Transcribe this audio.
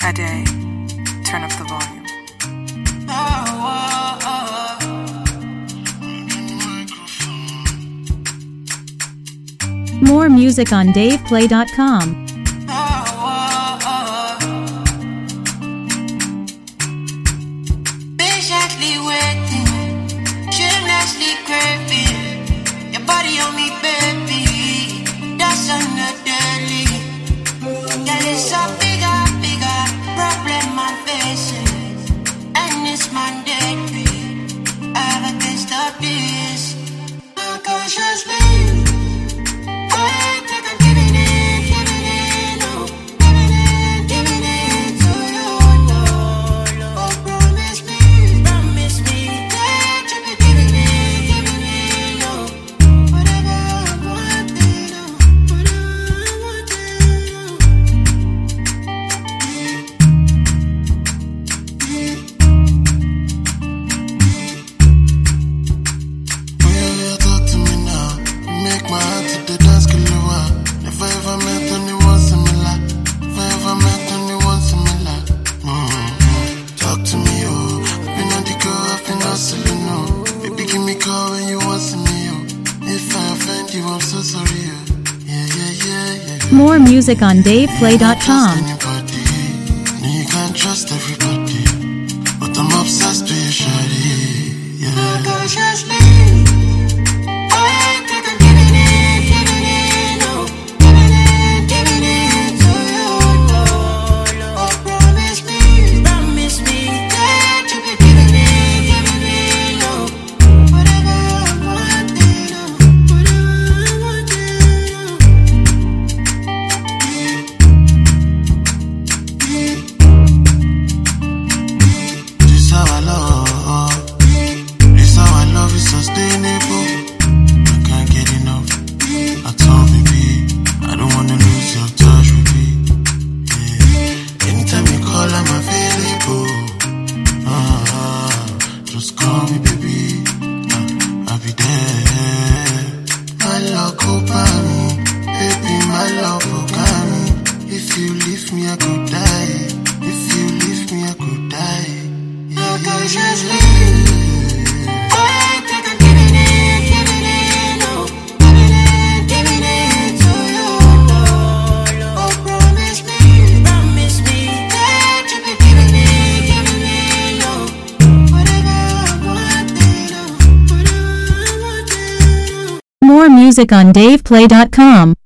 Ade, turn up the volume. More music on DavePlay.com. Patiently waiting, shamelessly craving your body on me, baby. That's on the daily. Girl, it's a bigger problem I'm facing, and it's mandatory. I have a taste of this unconsciously. More music on DavePlay.com. You can't trust everybody, but I'm obsessed with you, shawty. Unconsciously. Just call me, baby. I'll be there. My love go by me, baby. My love will guide me. If you leave me, I could die. If you leave me, I could die. Unconsciously. More music on DavePlay.com.